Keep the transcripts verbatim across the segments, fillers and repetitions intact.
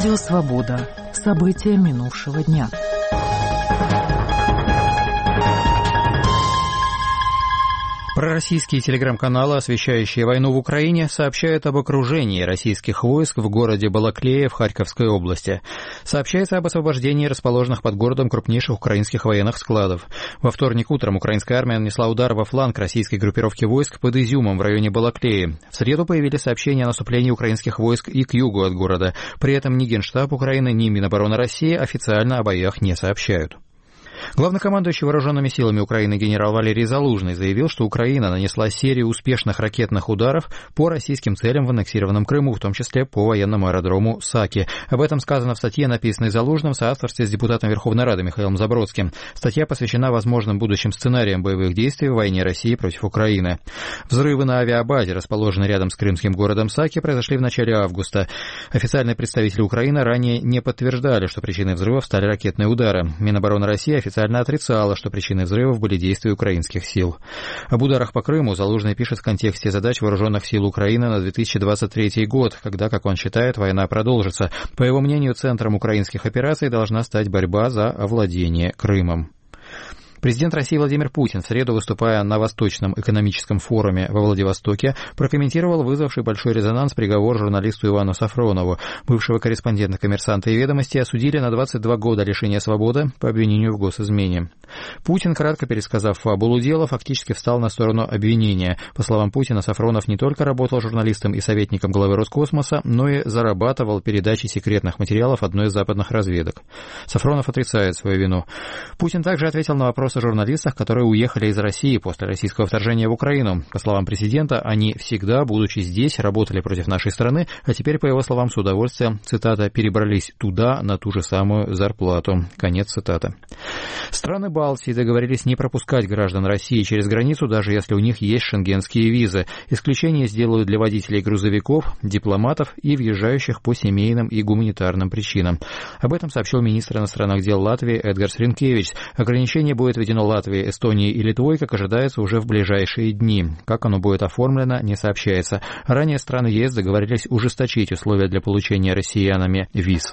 Радио «Свобода». События минувшего дня. Пророссийские телеграм-каналы, освещающие войну в Украине, сообщают об окружении российских войск в городе Балаклея в Харьковской области. Сообщается об освобождении расположенных под городом крупнейших украинских военных складов. Во вторник утром украинская армия нанесла удар во фланг российской группировки войск под Изюмом в районе Балаклеи. В среду появились сообщения о наступлении украинских войск и к югу от города. При этом ни Генштаб Украины, ни Минобороны России официально о боях не сообщают. Главнокомандующий вооруженными силами Украины генерал Валерий Залужный заявил, что Украина нанесла серию успешных ракетных ударов по российским целям в аннексированном Крыму, в том числе по военному аэродрому Саки. Об этом сказано в статье, написанной Залужным в соавторстве с депутатом Верховной Рады Михаилом Забродским. Статья посвящена возможным будущим сценариям боевых действий в войне России против Украины. Взрывы на авиабазе, расположенной рядом с крымским городом Саки, произошли в начале августа. Официальные представители Украины ранее не подтверждали, что причиной взрывов стали ракетные удары. Минобороны России официально отрицала, что причиной взрывов были действия украинских сил. Об ударах по Крыму Залужный пишет в контексте задач вооруженных сил Украины на две тысячи двадцать третий год, когда, как он считает, война продолжится. По его мнению, центром украинских операций должна стать борьба за овладение Крымом. Президент России Владимир Путин в среду, выступая на Восточном экономическом форуме во Владивостоке, прокомментировал вызвавший большой резонанс приговор журналисту Ивану Сафронову. Бывшего корреспондента «Коммерсанта» и «Ведомости» осудили на двадцать два года лишения свободы по обвинению в госизмене. Путин, кратко пересказав фабулу дела, фактически встал на сторону обвинения. По словам Путина, Сафронов не только работал журналистом и советником главы Роскосмоса, но и зарабатывал передачей секретных материалов одной из западных разведок. Сафронов отрицает свою вину. Путин также ответил на вопрос о журналистах, которые уехали из России после российского вторжения в Украину. По словам президента, они всегда, будучи здесь, работали против нашей страны, а теперь, по его словам, с удовольствием, цитата, «перебрались туда на ту же самую зарплату». Конец цитаты. Страны Балтии договорились не пропускать граждан России через границу, даже если у них есть шенгенские визы. Исключение сделают для водителей грузовиков, дипломатов и въезжающих по семейным и гуманитарным причинам. Об этом сообщил министр иностранных дел Латвии Эдгарс Ринкевичс. Ограничение будет введено Латвией, Эстонией и Литвой, как ожидается, уже в ближайшие дни. Как оно будет оформлено, не сообщается. Ранее страны ЕС договорились ужесточить условия для получения россиянами виз.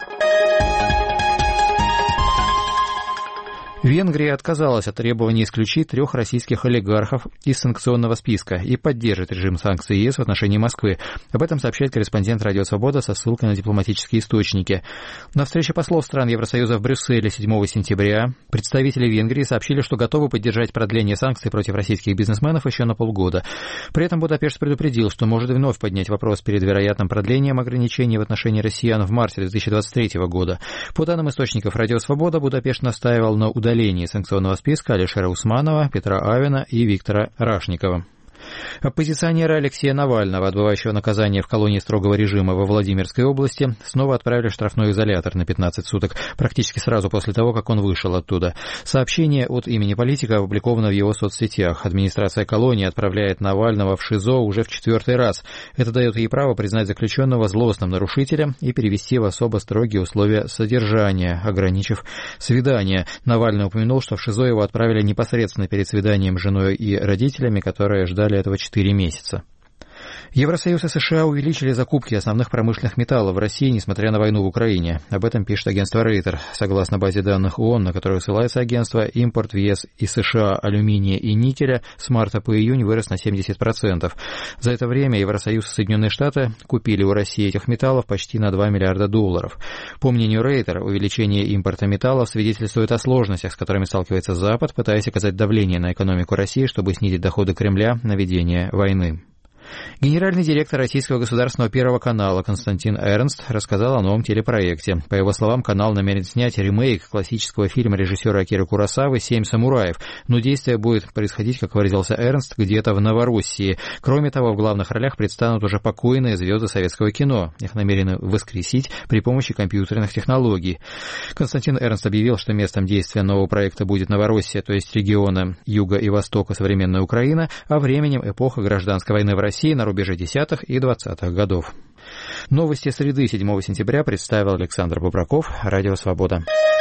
Венгрия отказалась от требования исключить трех российских олигархов из санкционного списка и поддержит режим санкций ЕС в отношении Москвы. Об этом сообщает корреспондент «Радио Свобода» со ссылкой на дипломатические источники. На встрече послов стран Евросоюза в Брюсселе седьмого сентября представители Венгрии сообщили, что готовы поддержать продление санкций против российских бизнесменов еще на полгода. При этом Будапешт предупредил, что может вновь поднять вопрос перед вероятным продлением ограничений в отношении россиян в марте две тысячи двадцать третьего года. По данным источников «Радио Свобода», Будапешт настаивал на удалении санкционного списка Алишера Усманова, Петра Авена и Виктора Рашникова. Оппозиционера Алексея Навального, отбывающего наказание в колонии строгого режима во Владимирской области, снова отправили в штрафной изолятор на пятнадцать суток, практически сразу после того, как он вышел оттуда. Сообщение от имени политика опубликовано в его соцсетях. Администрация колонии отправляет Навального в ШИЗО уже в четвертый раз. Это дает ей право признать заключенного злостным нарушителем и перевести в особо строгие условия содержания, ограничив свидание. Навальный упомянул, что в ШИЗО его отправили непосредственно перед свиданием с женой и родителями, которые ждали этого четыре месяца. Евросоюз и США увеличили закупки основных промышленных металлов в России, несмотря на войну в Украине. Об этом пишет агентство Рейтер. Согласно базе данных ООН, на которую ссылается агентство, импорт в ЕС из США алюминия и никеля с марта по июнь вырос на семьдесят процентов. За это время Евросоюз и Соединенные Штаты купили у России этих металлов почти на два миллиарда долларов. По мнению Рейтер, увеличение импорта металлов свидетельствует о сложностях, с которыми сталкивается Запад, пытаясь оказать давление на экономику России, чтобы снизить доходы Кремля на ведение войны. Генеральный директор Российского государственного первого канала Константин Эрнст рассказал о новом телепроекте. По его словам, канал намерен снять ремейк классического фильма режиссера Акиры Куросавы «Семь самураев», но действие будет происходить, как выразился Эрнст, где-то в Новороссии. Кроме того, в главных ролях предстанут уже покойные звезды советского кино. Их намерены воскресить при помощи компьютерных технологий. Константин Эрнст объявил, что местом действия нового проекта будет Новороссия, то есть регионы юга и востока современная Украина, а временем эпоха гражданской войны в России на рубеже десятых и двадцатых годов. Новости среды седьмого сентября представил Александр Бобраков, Радио Свобода.